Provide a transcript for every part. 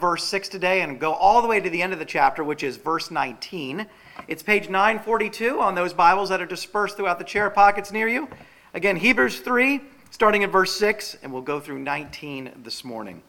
verse 6 today and go all the way to the end of the chapter, which is verse 19. It's page 942 on those Bibles that are dispersed throughout the chair pockets near you. Again, Hebrews 3, starting at verse 6, and we'll go through 19 this morning.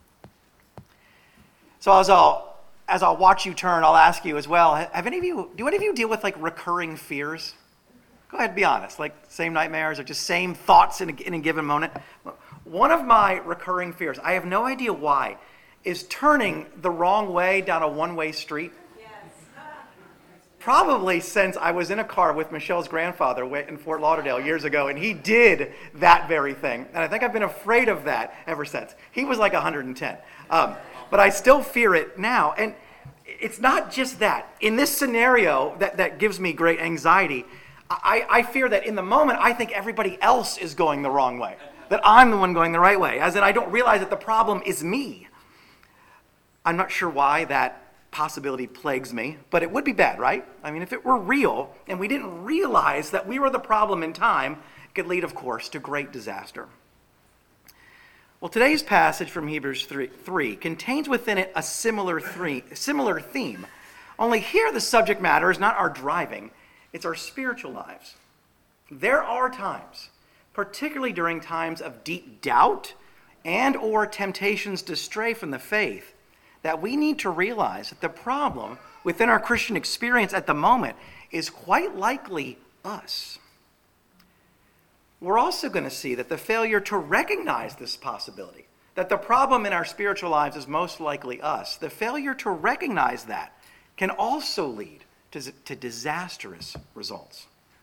So as I'll watch you turn, I'll ask you as well, do any of you deal with like recurring fears? Go ahead, be honest, like same nightmares or just same thoughts in a given moment. One of my recurring fears, I have no idea why, is turning the wrong way down a one-way street. Yes. Probably since I was in a car with Michelle's grandfather in Fort Lauderdale years ago, and he did that very thing. And I think I've been afraid of that ever since. He was like 110. But I still fear it now. And it's not just that. In this scenario that gives me great anxiety, I fear that in the moment, I think everybody else is going the wrong way, that I'm the one going the right way, as in I don't realize that the problem is me. I'm not sure why that possibility plagues me, but it would be bad, right? I mean, if it were real and we didn't realize that we were the problem in time, it could lead, of course, to great disaster. Well, today's passage from Hebrews 3 contains within it a similar theme. Only here the subject matter is not our driving, it's our spiritual lives. There are times, particularly during times of deep doubt and or temptations to stray from the faith, that we need to realize that the problem within our Christian experience at the moment is quite likely us. We're also going to see that the failure to recognize this possibility, that the problem in our spiritual lives is most likely us, the failure to recognize that can also lead to disastrous results.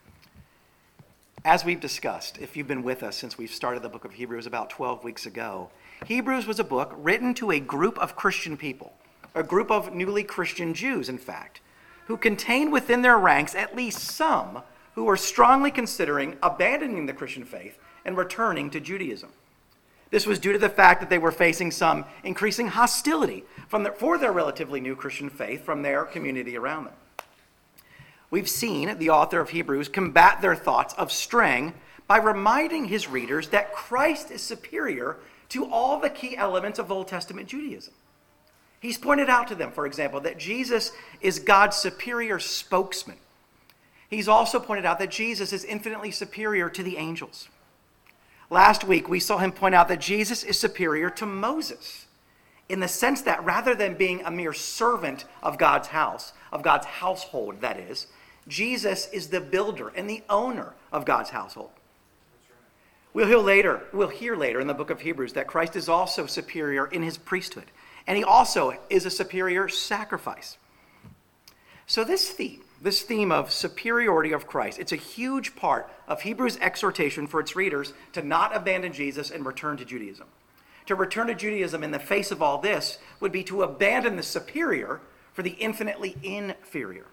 As we've discussed, if you've been with us since we've started the book of Hebrews about 12 weeks ago, Hebrews was a book written to a group of Christian people, a group of newly Christian Jews, in fact, who contained within their ranks at least some who were strongly considering abandoning the Christian faith and returning to Judaism. This was due to the fact that they were facing some increasing hostility for their relatively new Christian faith from their community around them. We've seen the author of Hebrews combat their thoughts of straying by reminding his readers that Christ is superior to all the key elements of Old Testament Judaism. He's pointed out to them, for example, that Jesus is God's superior spokesman. He's also pointed out that Jesus is infinitely superior to the angels. Last week, we saw him point out that Jesus is superior to Moses in the sense that rather than being a mere servant of God's house, of God's household, that is, Jesus is the builder and the owner of God's household. We'll hear later in the book of Hebrews that Christ is also superior in his priesthood, and he also is a superior sacrifice. So this theme of superiority of Christ, it's a huge part of Hebrews' exhortation for its readers to not abandon Jesus and return to Judaism. To return to Judaism in the face of all this would be to abandon the superior for the infinitely inferior.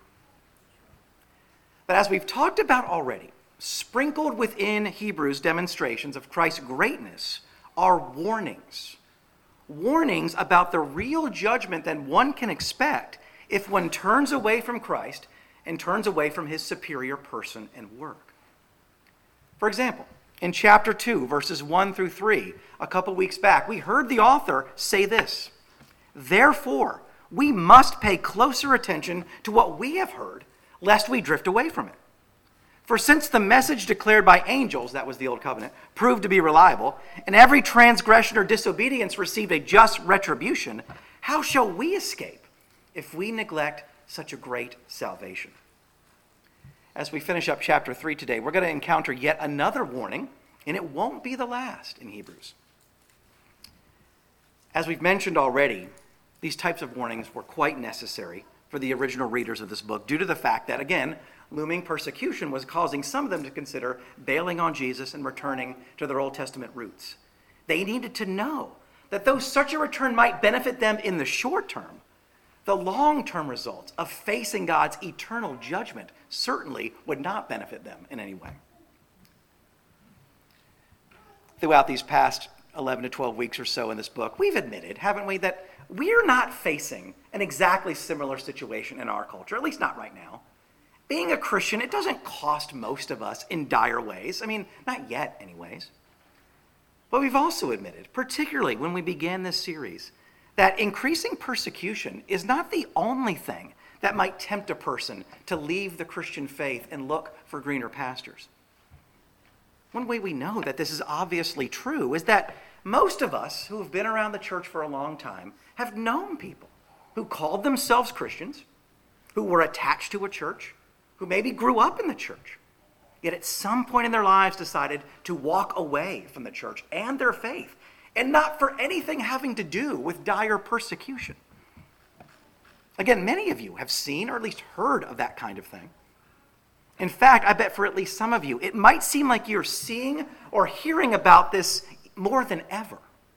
But as we've talked about already, sprinkled within Hebrews' demonstrations of Christ's greatness are warnings. Warnings about the real judgment that one can expect if one turns away from Christ and turns away from his superior person and work. For example, in chapter 2, verses 1 through 3, a couple weeks back, we heard the author say this: "Therefore, we must pay closer attention to what we have heard, lest we drift away from it. For since the message declared by angels," that was the old covenant, "proved to be reliable, and every transgression or disobedience received a just retribution, how shall we escape if we neglect such a great salvation?" As we finish up chapter 3 today, we're going to encounter yet another warning, and it won't be the last in Hebrews. As we've mentioned already, these types of warnings were quite necessary for the original readers of this book due to the fact that, again, looming persecution was causing some of them to consider bailing on Jesus and returning to their Old Testament roots. They needed to know that though such a return might benefit them in the short term, the long-term results of facing God's eternal judgment certainly would not benefit them in any way. Throughout these past 11 to 12 weeks or so in this book, we've admitted, haven't we, that we're not facing an exactly similar situation in our culture, at least not right now. Being a Christian, it doesn't cost most of us in dire ways. I mean, not yet anyways. But we've also admitted, particularly when we began this series, that increasing persecution is not the only thing that might tempt a person to leave the Christian faith and look for greener pastures. One way we know that this is obviously true is that most of us who have been around the church for a long time have known people who called themselves Christians, who were attached to a church, who maybe grew up in the church, yet at some point in their lives decided to walk away from the church and their faith, and not for anything having to do with dire persecution. Again, many of you have seen or at least heard of that kind of thing. In fact, I bet for at least some of you, it might seem like you're seeing or hearing about this more than ever.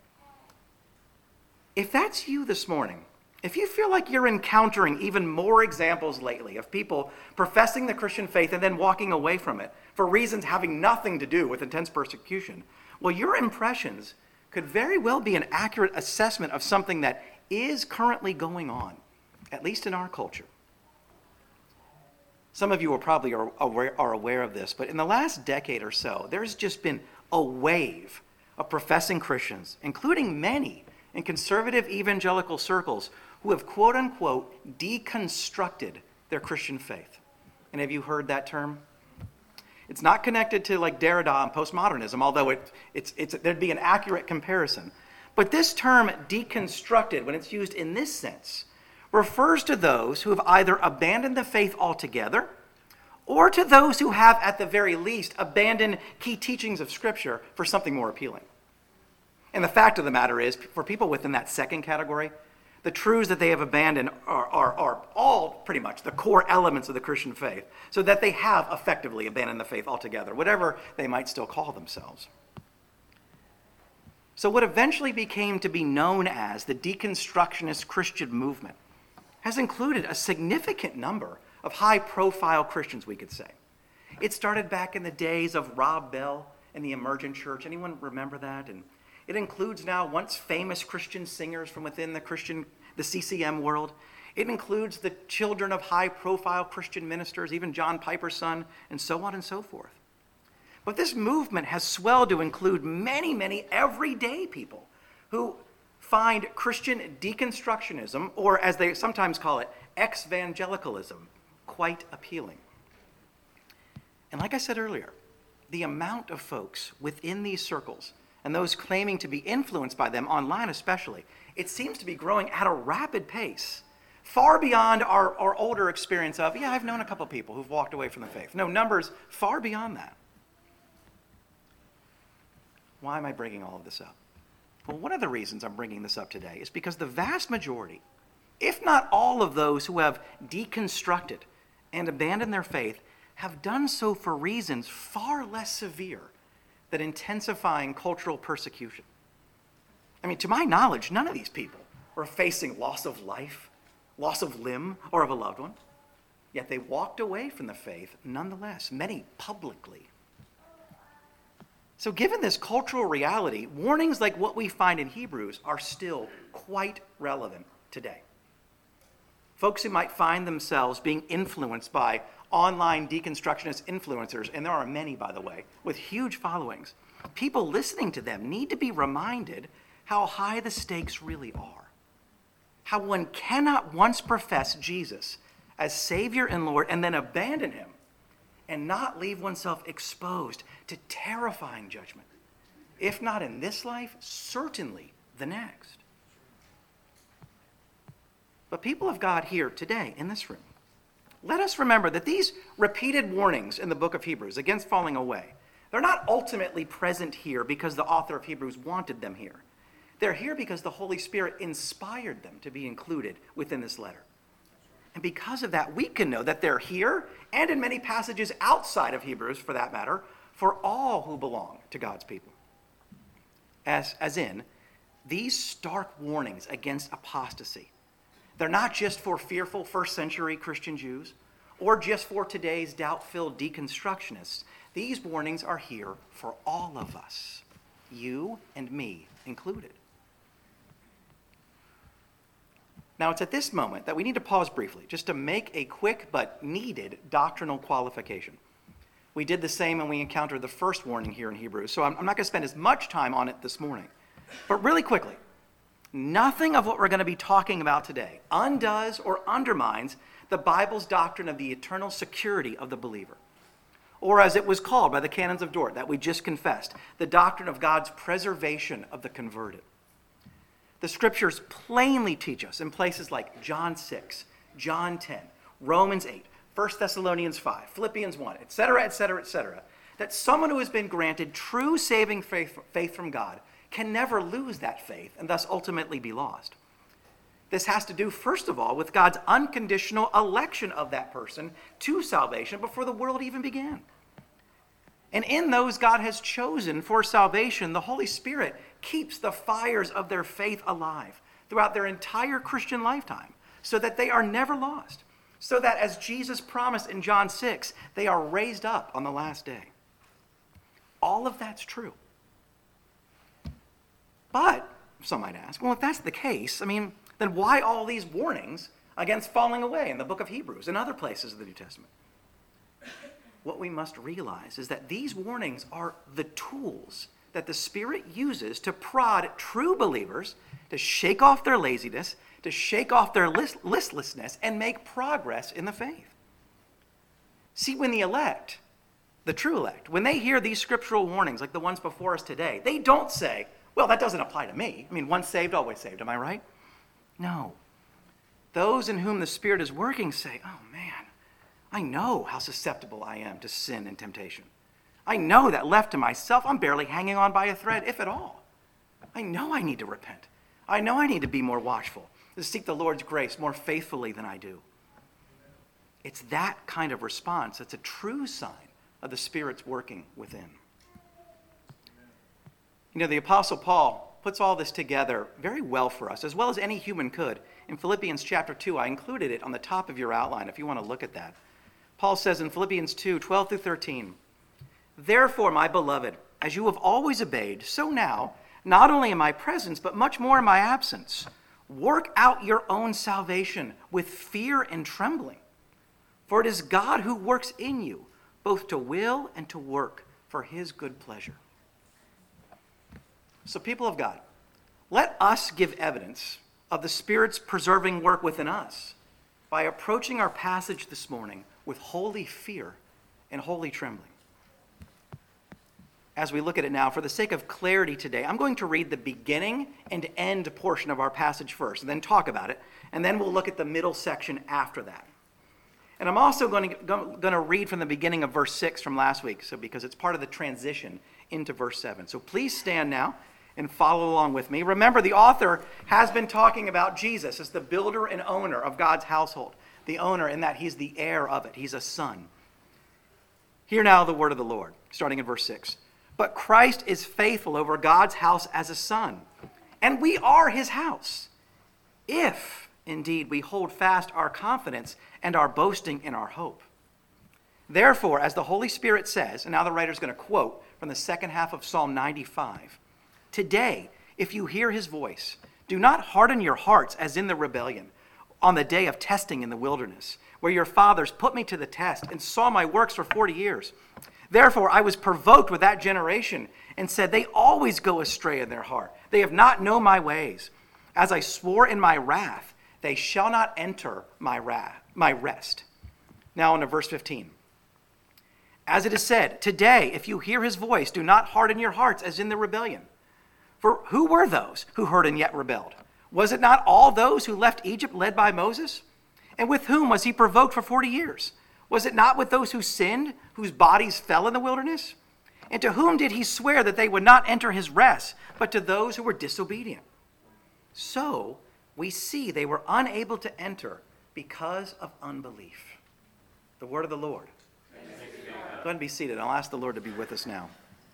If that's you this morning, if you feel like you're encountering even more examples lately of people professing the Christian faith and then walking away from it for reasons having nothing to do with intense persecution, well, your impressions could very well be an accurate assessment of something that is currently going on, at least in our culture. Some of you are probably aware of this, but in the last decade or so, there's just been a wave of professing Christians, including many in conservative evangelical circles, who have quote-unquote deconstructed their Christian faith. And have you heard that term? It's not connected to like Derrida and postmodernism, although there'd be an accurate comparison. But this term deconstructed, when it's used in this sense, refers to those who have either abandoned the faith altogether or to those who have, at the very least, abandoned key teachings of Scripture for something more appealing. And the fact of the matter is, for people within that second category, the truths that they have abandoned are all pretty much the core elements of the Christian faith, so that they have effectively abandoned the faith altogether, whatever they might still call themselves. So what eventually became to be known as the deconstructionist Christian movement has included a significant number of high-profile Christians, we could say. It started back in the days of Rob Bell and the Emergent Church. Anyone remember that? And it includes now once famous Christian singers from within the CCM world. It includes the children of high-profile Christian ministers, even John Piper's son, and so on and so forth. But this movement has swelled to include many, many everyday people who find Christian deconstructionism, or as they sometimes call it, ex-evangelicalism, quite appealing. And like I said earlier, the amount of folks within these circles and those claiming to be influenced by them, online especially, it seems to be growing at a rapid pace, far beyond our older experience of, I've known a couple people who've walked away from the faith. No, numbers far beyond that. Why am I bringing all of this up? Well, one of the reasons I'm bringing this up today is because the vast majority, if not all of those who have deconstructed and abandoned their faith, have done so for reasons far less severe than intensifying cultural persecution. I mean, to my knowledge, none of these people were facing loss of life, loss of limb, or of a loved one. Yet they walked away from the faith nonetheless, many publicly. So given this cultural reality, warnings like what we find in Hebrews are still quite relevant today. Folks who might find themselves being influenced by online deconstructionist influencers, and there are many, by the way, with huge followings, people listening to them need to be reminded how high the stakes really are. How one cannot once profess Jesus as Savior and Lord and then abandon him and not leave oneself exposed to terrifying judgment. If not in this life, certainly the next. But people of God here today in this room, let us remember that these repeated warnings in the book of Hebrews against falling away, they're not ultimately present here because the author of Hebrews wanted them here. They're here because the Holy Spirit inspired them to be included within this letter. And because of that, we can know that they're here, and in many passages outside of Hebrews, for that matter, for all who belong to God's people. As in, these stark warnings against apostasy, they're not just for fearful first-century Christian Jews, or just for today's doubt-filled deconstructionists. These warnings are here for all of us, you and me included. Now, it's at this moment that we need to pause briefly just to make a quick but needed doctrinal qualification. We did the same when we encountered the first warning here in Hebrews, so I'm not going to spend as much time on it this morning. But really quickly, Nothing of what we're going to be talking about today undoes or undermines the Bible's doctrine of the eternal security of the believer. Or as it was called by the canons of Dort that we just confessed, the doctrine of God's preservation of the converted. The scriptures plainly teach us in places like John 6, John 10, Romans 8, 1 Thessalonians 5, Philippians 1, etc., that someone who has been granted true saving faith from God can never lose that faith and thus ultimately be lost. This has to do, first of all, with God's unconditional election of that person to salvation before the world even began. And in those God has chosen for salvation, the Holy Spirit keeps the fires of their faith alive throughout their entire Christian lifetime so that they are never lost, so that as Jesus promised in John 6, they are raised up on the last day. All of that's true. But, some might ask, well, if that's the case, then why all these warnings against falling away in the book of Hebrews and other places of the New Testament? What we must realize is that these warnings are the tools that the Spirit uses to prod true believers to shake off their laziness, to shake off their listlessness, and make progress in the faith. See, when the elect, the true elect, when they hear these scriptural warnings like the ones before us today, they don't say, well, that doesn't apply to me. Once saved, always saved. Am I right? No. Those in whom the Spirit is working say, oh man, I know how susceptible I am to sin and temptation. I know that left to myself, I'm barely hanging on by a thread, if at all. I know I need to repent. I know I need to be more watchful, to seek the Lord's grace more faithfully than I do. It's that kind of response that's a true sign of the Spirit's working within. The Apostle Paul puts all this together very well for us, as well as any human could. In Philippians chapter 2, I included it on the top of your outline if you want to look at that. Paul says in Philippians 2, 12 through 13, "Therefore, my beloved, as you have always obeyed, so now, not only in my presence, but much more in my absence, work out your own salvation with fear and trembling. For it is God who works in you, both to will and to work for his good pleasure." So, people of God, let us give evidence of the Spirit's preserving work within us by approaching our passage this morning with holy fear and holy trembling. As we look at it now, for the sake of clarity today, I'm going to read the beginning and end portion of our passage first, and then talk about it, and then we'll look at the middle section after that. And I'm also going to read from the beginning of verse 6 from last week, because it's part of the transition into verse 7. So please stand now and follow along with me. Remember, the author has been talking about Jesus as the builder and owner of God's household. The owner in that he's the heir of it. He's a son. Hear now the word of the Lord, starting in verse 6. "But Christ is faithful over God's house as a son, and we are his house, if indeed we hold fast our confidence and our boasting in our hope. Therefore, as the Holy Spirit says," and now the writer's going to quote from the second half of Psalm 95, "Today, if you hear his voice, do not harden your hearts as in the rebellion, on the day of testing in the wilderness, where your fathers put me to the test and saw my works for 40 years. Therefore, I was provoked with that generation and said, they always go astray in their heart. They have not known my ways. As I swore in my wrath, they shall not enter my rest." Now on to verse 15. "As it is said, today, if you hear his voice, do not harden your hearts as in the rebellion. For who were those who heard and yet rebelled? Was it not all those who left Egypt led by Moses? And with whom was he provoked for 40 years? Was it not with those who sinned, whose bodies fell in the wilderness? And to whom did he swear that they would not enter his rest, but to those who were disobedient? So we see they were unable to enter because of unbelief." The word of the Lord. Go ahead and be seated. I'll ask the Lord to be with us now.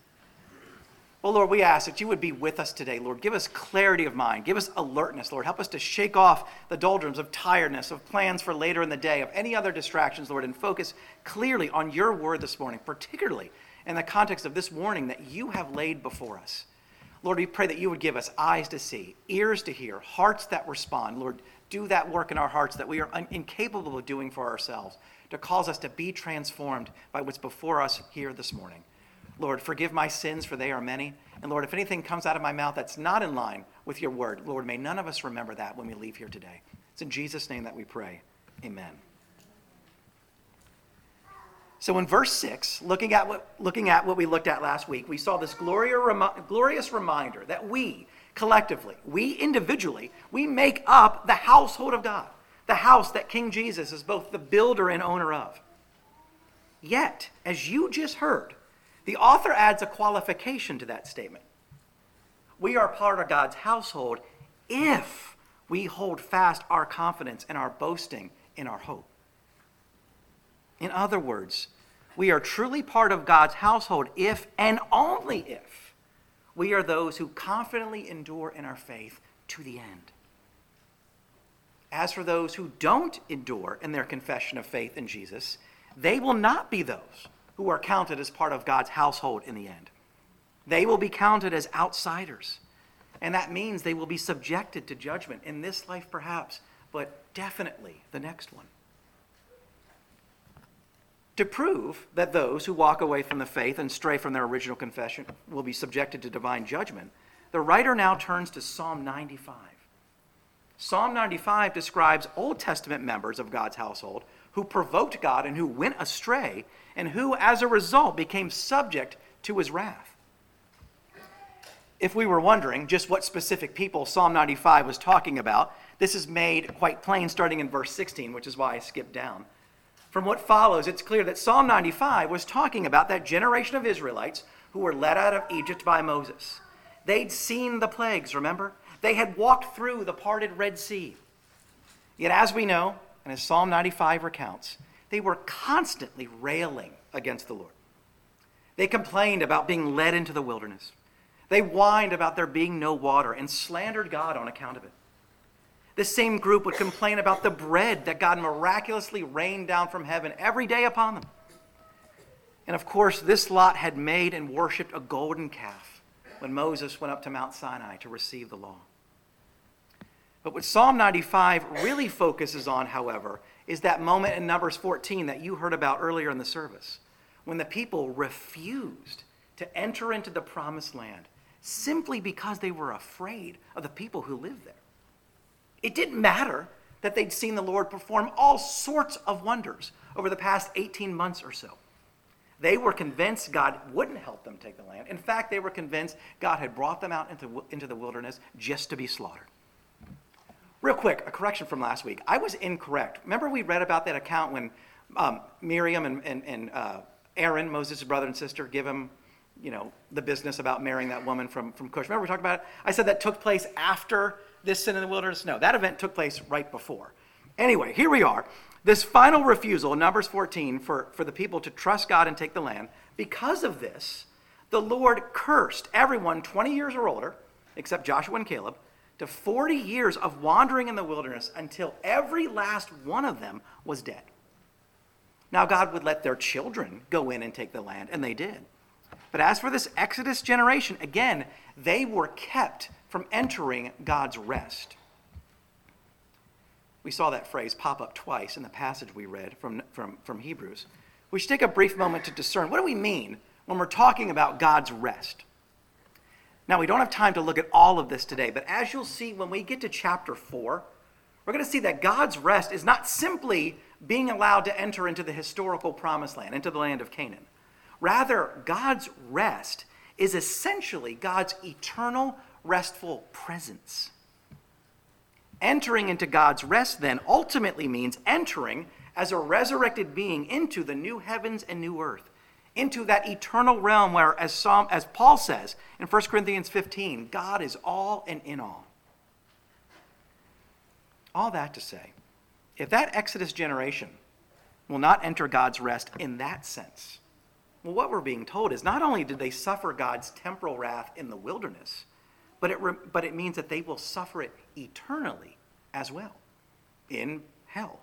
Well, Lord, we ask that you would be with us today, Lord. Give us clarity of mind. Give us alertness, Lord. Help us to shake off the doldrums of tiredness, of plans for later in the day, of any other distractions, Lord, and focus clearly on your word this morning, particularly in the context of this warning that you have laid before us. Lord, we pray that you would give us eyes to see, ears to hear, hearts that respond. Lord, do that work in our hearts that we are incapable of doing for ourselves, to cause us to be transformed by what's before us here this morning. Lord, forgive my sins, for they are many. And Lord, if anything comes out of my mouth that's not in line with your word. Lord, may none of us remember that when we leave here today. It's in Jesus' name that we pray. Amen. So in verse 6, looking at what we looked at last week, we saw this glorious reminder that we, collectively, we individually, we make up the household of God, the house that King Jesus is both the builder and owner of. Yet, as you just heard, the author adds a qualification to that statement. We are part of God's household if we hold fast our confidence and our boasting in our hope. In other words, we are truly part of God's household if and only if we are those who confidently endure in our faith to the end. As for those who don't endure in their confession of faith in Jesus, they will not be those who are counted as part of God's household in the end. They will be counted as outsiders, and that means they will be subjected to judgment in this life perhaps, but definitely the next one. To prove that those who walk away from the faith and stray from their original confession will be subjected to divine judgment, the writer now turns to Psalm 95. Psalm 95 describes Old Testament members of God's household who provoked God and who went astray, and who, as a result, became subject to his wrath. If we were wondering just what specific people Psalm 95 was talking about, this is made quite plain starting in verse 16, which is why I skipped down. From what follows, it's clear that Psalm 95 was talking about that generation of Israelites who were led out of Egypt by Moses. They'd seen the plagues, remember? They had walked through the parted Red Sea. Yet as we know, and as Psalm 95 recounts, they were constantly railing against the Lord. They complained about being led into the wilderness. They whined about there being no water and slandered God on account of it. This same group would complain about the bread that God miraculously rained down from heaven every day upon them. And of course, this lot had made and worshipped a golden calf when Moses went up to Mount Sinai to receive the law. But what Psalm 95 really focuses on, however, is that moment in Numbers 14 that you heard about earlier in the service, when the people refused to enter into the promised land simply because they were afraid of the people who lived there. It didn't matter that they'd seen the Lord perform all sorts of wonders over the past 18 months or so. They were convinced God wouldn't help them take the land. In fact, they were convinced God had brought them out into the wilderness just to be slaughtered. Real quick, a correction from last week. I was incorrect. Remember we read about that account when Miriam and Aaron, Moses' brother and sister, give him, the business about marrying that woman from Cush. Remember we talked about it? I said that took place after this sin in the wilderness. No, that event took place right before. Anyway, here we are. This final refusal in Numbers 14 for the people to trust God and take the land. Because of this, the Lord cursed everyone 20 years or older, except Joshua and Caleb, to 40 years of wandering in the wilderness until every last one of them was dead. Now God would let their children go in and take the land, and they did. But as for this Exodus generation, again, they were kept from entering God's rest. We saw that phrase pop up twice in the passage we read from Hebrews. We should take a brief moment to discern, what do we mean when we're talking about God's rest? Now, we don't have time to look at all of this today, but as you'll see when we get to chapter 4, we're going to see that God's rest is not simply being allowed to enter into the historical promised land, into the land of Canaan. Rather, God's rest is essentially God's eternal, restful presence. Entering into God's rest, then, ultimately means entering as a resurrected being into the new heavens and new earth, into that eternal realm where, as Paul says in 1 Corinthians 15, God is all and in all. All that to say, if that Exodus generation will not enter God's rest in that sense, well, what we're being told is not only did they suffer God's temporal wrath in the wilderness, but it means that they will suffer it eternally as well, in hell.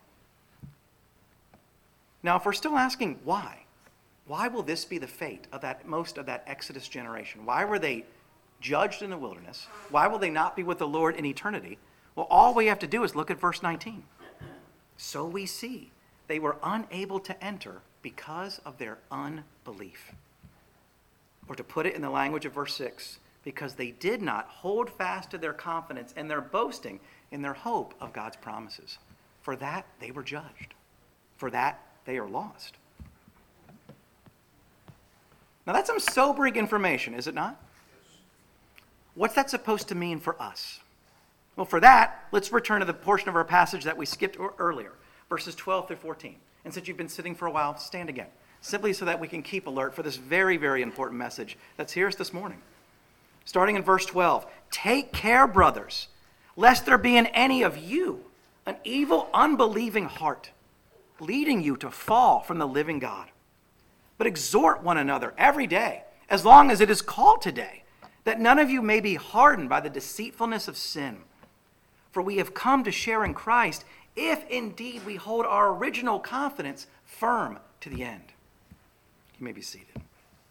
Now, if we're still asking why will this be the fate of most of that Exodus generation? Why were they judged in the wilderness? Why will they not be with the Lord in eternity? Well, all we have to do is look at verse 19. So we see they were unable to enter because of their unbelief. Or to put it in the language of verse 6, because they did not hold fast to their confidence and their boasting in their hope of God's promises. For that, they were judged. For that, they are lost. Now, that's some sobering information, is it not? What's that supposed to mean for us? Well, for that, let's return to the portion of our passage that we skipped earlier, verses 12 through 14. And since you've been sitting for a while, stand again, simply so that we can keep alert for this very, very important message that's here this morning. Starting in verse 12, take care, brothers, lest there be in any of you an evil, unbelieving heart, leading you to fall from the living God. But exhort one another every day, as long as it is called today, that none of you may be hardened by the deceitfulness of sin. For we have come to share in Christ, if indeed we hold our original confidence firm to the end. You may be seated.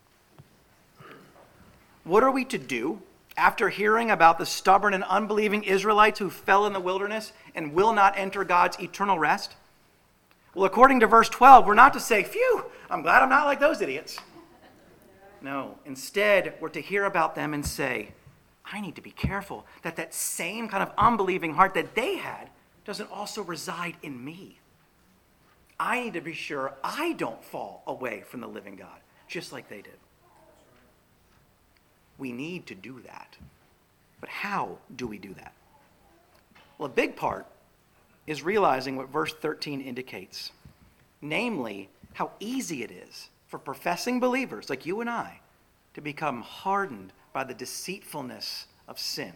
What are we to do after hearing about the stubborn and unbelieving Israelites who fell in the wilderness and will not enter God's eternal rest? Well, according to verse 12, we're not to say, phew, I'm glad I'm not like those idiots. No, instead, we're to hear about them and say, I need to be careful that that same kind of unbelieving heart that they had doesn't also reside in me. I need to be sure I don't fall away from the living God, just like they did. We need to do that. But how do we do that? Well, a big part is realizing what verse 13 indicates, namely how easy it is for professing believers like you and I to become hardened by the deceitfulness of sin.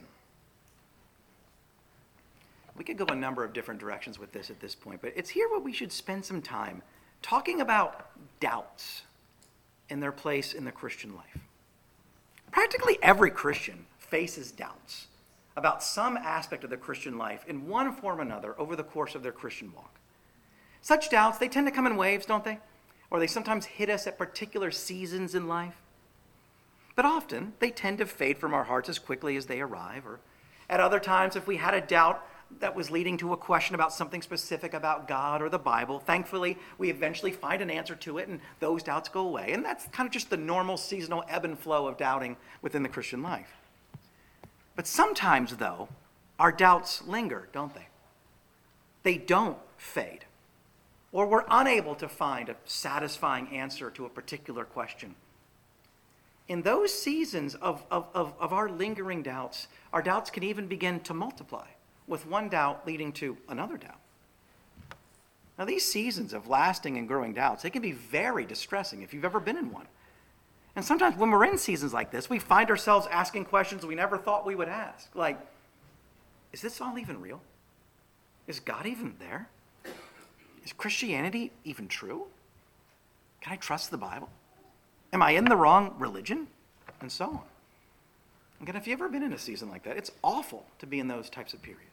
We could go a number of different directions with this at this point, but it's here where we should spend some time talking about doubts and their place in the Christian life. Practically every Christian faces doubts about some aspect of the Christian life in one form or another over the course of their Christian walk. Such doubts, they tend to come in waves, don't they? Or they sometimes hit us at particular seasons in life. But often, they tend to fade from our hearts as quickly as they arrive. Or at other times, if we had a doubt that was leading to a question about something specific about God or the Bible, thankfully, we eventually find an answer to it, and those doubts go away. And that's kind of just the normal seasonal ebb and flow of doubting within the Christian life. But sometimes, though, our doubts linger, don't they? They don't fade. Or we're unable to find a satisfying answer to a particular question. In those seasons of our lingering doubts, our doubts can even begin to multiply, with one doubt leading to another doubt. Now, these seasons of lasting and growing doubts, they can be very distressing if you've ever been in one. And sometimes when we're in seasons like this, we find ourselves asking questions we never thought we would ask. Like, is this all even real? Is God even there? Is Christianity even true? Can I trust the Bible? Am I in the wrong religion? And so on. Again, if you've ever been in a season like that, it's awful to be in those types of periods.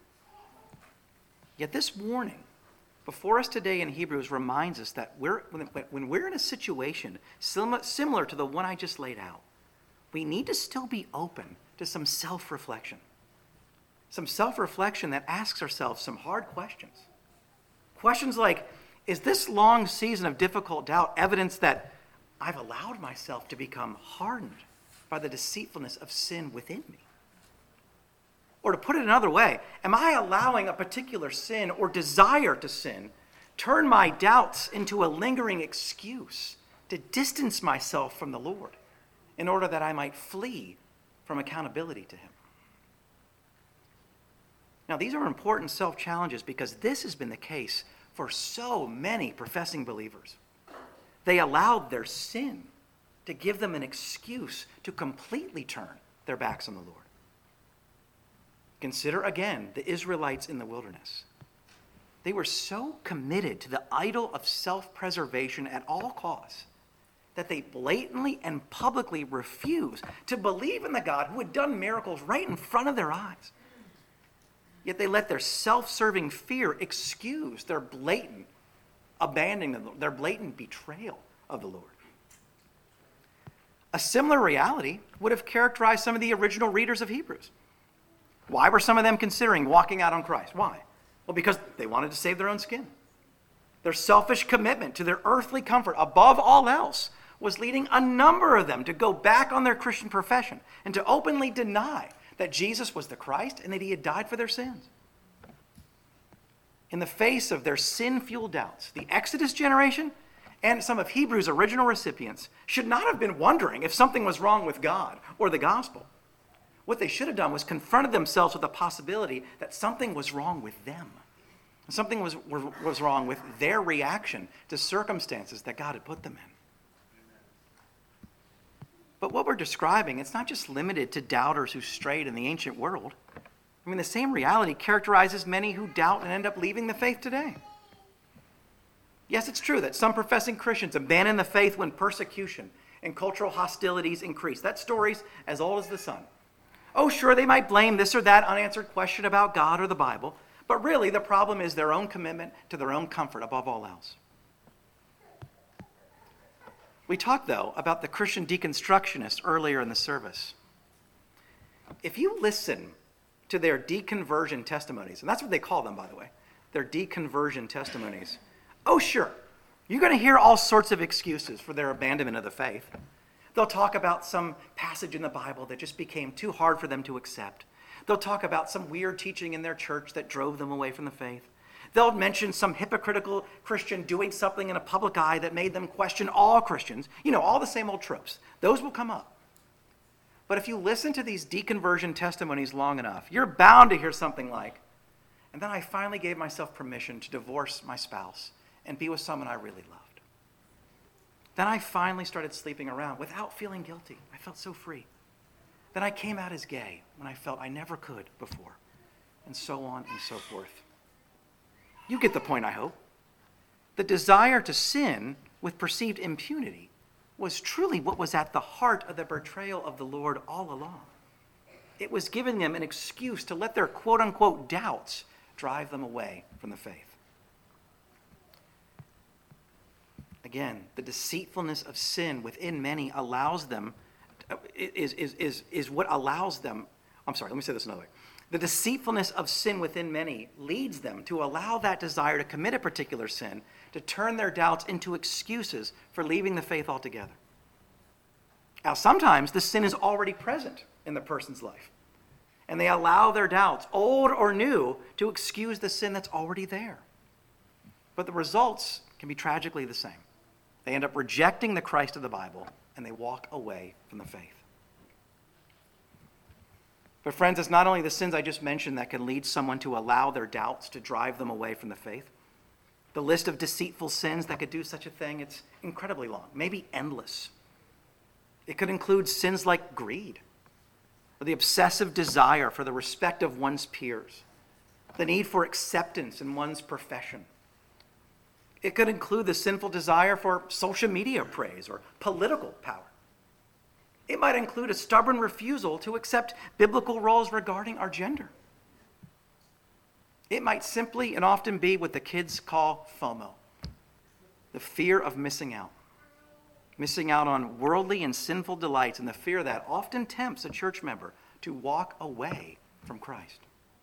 Yet this warning before us today in Hebrews reminds us that when we're in a situation similar to the one I just laid out, we need to still be open to some self-reflection. Some self-reflection that asks ourselves some hard questions. Questions like, is this long season of difficult doubt evidence that I've allowed myself to become hardened by the deceitfulness of sin within me? Or to put it another way, am I allowing a particular sin or desire to sin turn my doubts into a lingering excuse to distance myself from the Lord in order that I might flee from accountability to Him? Now, these are important self-challenges because this has been the case for so many professing believers. They allowed their sin to give them an excuse to completely turn their backs on the Lord. Consider again the Israelites in the wilderness. They were so committed to the idol of self-preservation at all costs that they blatantly and publicly refused to believe in the God who had done miracles right in front of their eyes. Yet they let their self-serving fear excuse their blatant abandoning, their blatant betrayal of the Lord. A similar reality would have characterized some of the original readers of Hebrews. Why were some of them considering walking out on Christ? Why? Well, because they wanted to save their own skin. Their selfish commitment to their earthly comfort above all else was leading a number of them to go back on their Christian profession and to openly deny that Jesus was the Christ and that he had died for their sins. In the face of their sin-fueled doubts, the Exodus generation and some of Hebrews' original recipients should not have been wondering if something was wrong with God or the gospel. What they should have done was confronted themselves with the possibility that something was wrong with them. Something was wrong with their reaction to circumstances that God had put them in. But what we're describing, it's not just limited to doubters who strayed in the ancient world. I mean, the same reality characterizes many who doubt and end up leaving the faith today. Yes, it's true that some professing Christians abandon the faith when persecution and cultural hostilities increase. That story's as old as the sun. Oh, sure, they might blame this or that unanswered question about God or the Bible, but really the problem is their own commitment to their own comfort above all else. We talked, though, about the Christian deconstructionists earlier in the service. If you listen to their deconversion testimonies, and that's what they call them, by the way, their deconversion testimonies, oh, sure, you're going to hear all sorts of excuses for their abandonment of the faith. They'll talk about some passage in the Bible that just became too hard for them to accept. They'll talk about some weird teaching in their church that drove them away from the faith. They'll mention some hypocritical Christian doing something in a public eye that made them question all Christians. You know, all the same old tropes. Those will come up. But if you listen to these deconversion testimonies long enough, you're bound to hear something like, and then I finally gave myself permission to divorce my spouse and be with someone I really loved. Then I finally started sleeping around without feeling guilty. I felt so free. Then I came out as gay when I felt I never could before, and so on and so forth. You get the point, I hope. The desire to sin with perceived impunity was truly what was at the heart of the betrayal of the Lord all along. It was giving them an excuse to let their quote-unquote doubts drive them away from the faith. Again, the deceitfulness of sin within many allows them, is what allows them, let me say this another way. The deceitfulness of sin within many leads them to allow that desire to commit a particular sin to turn their doubts into excuses for leaving the faith altogether. Now, sometimes the sin is already present in the person's life, and they allow their doubts, old or new, to excuse the sin that's already there. But the results can be tragically the same. They end up rejecting the Christ of the Bible, and they walk away from the faith. But friends, it's not only the sins I just mentioned that can lead someone to allow their doubts to drive them away from the faith. The list of deceitful sins that could do such a thing, it's incredibly long, maybe endless. It could include sins like greed, or the obsessive desire for the respect of one's peers, the need for acceptance in one's profession. It could include the sinful desire for social media praise or political power. It might include a stubborn refusal to accept biblical roles regarding our gender. It might simply and often be what the kids call FOMO, the fear of missing out on worldly and sinful delights, and the fear that often tempts a church member to walk away from Christ.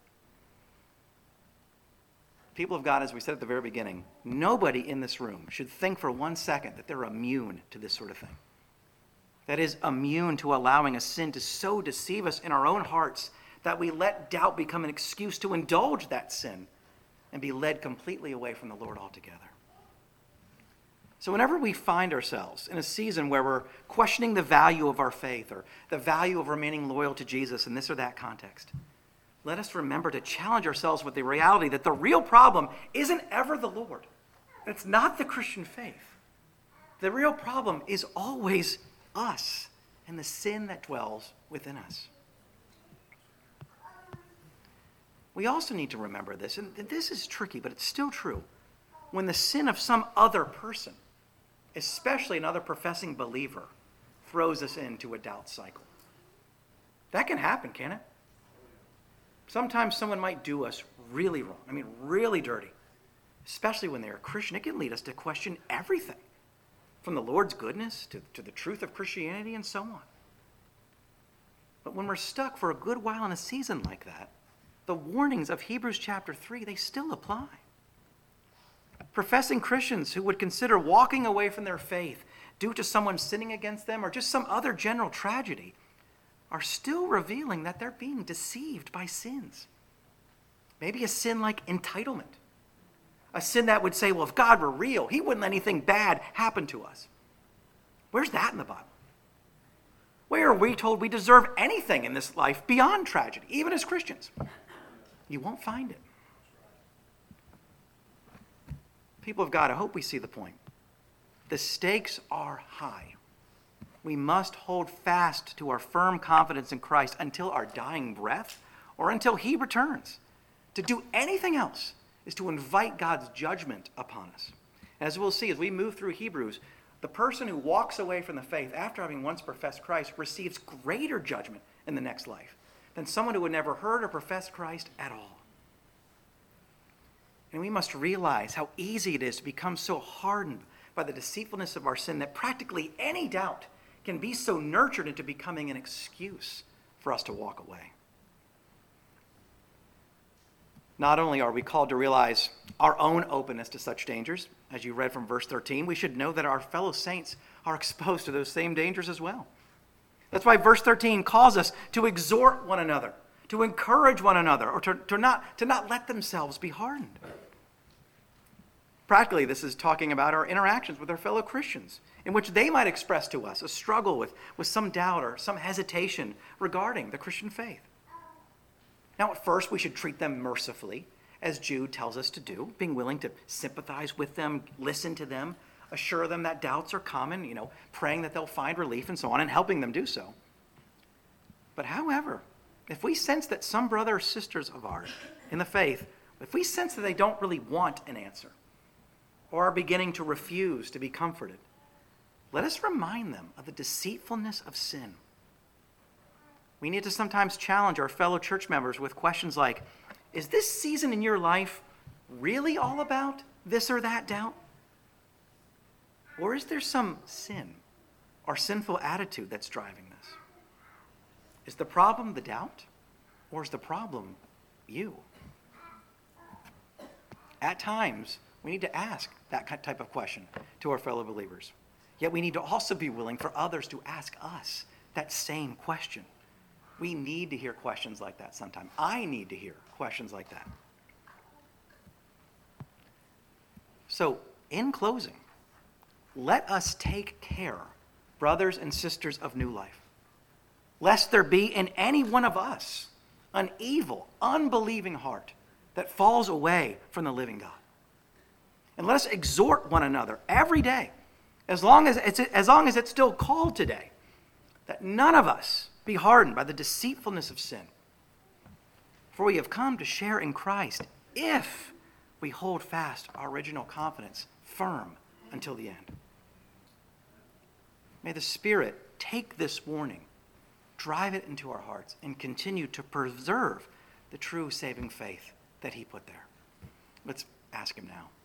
People of God, as we said at the very beginning, nobody in this room should think for 1 second that they're immune to this sort of thing. That is, immune to allowing a sin to so deceive us in our own hearts that we let doubt become an excuse to indulge that sin and be led completely away from the Lord altogether. So whenever we find ourselves in a season where we're questioning the value of our faith or the value of remaining loyal to Jesus in this or that context, let us remember to challenge ourselves with the reality that the real problem isn't ever the Lord. It's not the Christian faith. The real problem is always us and the sin that dwells within us. We also need to remember this, and this is tricky, but it's still true. When the sin of some other person, especially another professing believer, throws us into a doubt cycle. That can happen, can't it? Sometimes someone might do us really wrong, really dirty, especially when they're a Christian. It can lead us to question everything, from the Lord's goodness to the truth of Christianity and so on. But when we're stuck for a good while in a season like that, the warnings of Hebrews chapter 3, they still apply. Professing Christians who would consider walking away from their faith due to someone sinning against them or just some other general tragedy, are still revealing that they're being deceived by sins. Maybe a sin like entitlement. A sin that would say, well, if God were real, he wouldn't let anything bad happen to us. Where's that in the Bible? Where are we told we deserve anything in this life beyond tragedy, even as Christians? You won't find it. People of God, I hope we see the point. The stakes are high. We must hold fast to our firm confidence in Christ until our dying breath or until he returns. To do anything else is to invite God's judgment upon us. As we'll see as we move through Hebrews, the person who walks away from the faith after having once professed Christ receives greater judgment in the next life than someone who had never heard or professed Christ at all. And we must realize how easy it is to become so hardened by the deceitfulness of our sin that practically any doubt can be so nurtured into becoming an excuse for us to walk away. Not only are we called to realize our own openness to such dangers, as you read from verse 13, we should know that our fellow saints are exposed to those same dangers as well. That's why verse 13 calls us to exhort one another, to encourage one another, or to not let themselves be hardened. Practically, this is talking about our interactions with our fellow Christians, in which they might express to us a struggle with some doubt or some hesitation regarding the Christian faith. Now, at first, we should treat them mercifully, as Jude tells us to do, being willing to sympathize with them, listen to them, assure them that doubts are common, praying that they'll find relief and so on, and helping them do so. But however, if we sense that some brothers or sisters of ours in the faith, if we sense that they don't really want an answer, or are beginning to refuse to be comforted, let us remind them of the deceitfulness of sin. We need to sometimes challenge our fellow church members with questions like, is this season in your life really all about this or that doubt? Or is there some sin or sinful attitude that's driving this? Is the problem the doubt, or is the problem you? At times, we need to ask that type of question to our fellow believers. Yet we need to also be willing for others to ask us that same question. We need to hear questions like that sometime. I need to hear questions like that. So, in closing, let us take care, brothers and sisters of New Life, lest there be in any one of us an evil, unbelieving heart that falls away from the living God. And let us exhort one another every day, as long as it's still called today, that none of us be hardened by the deceitfulness of sin. For we have come to share in Christ if we hold fast our original confidence firm until the end. May the Spirit take this warning, drive it into our hearts, and continue to preserve the true saving faith that he put there. Let's ask him now.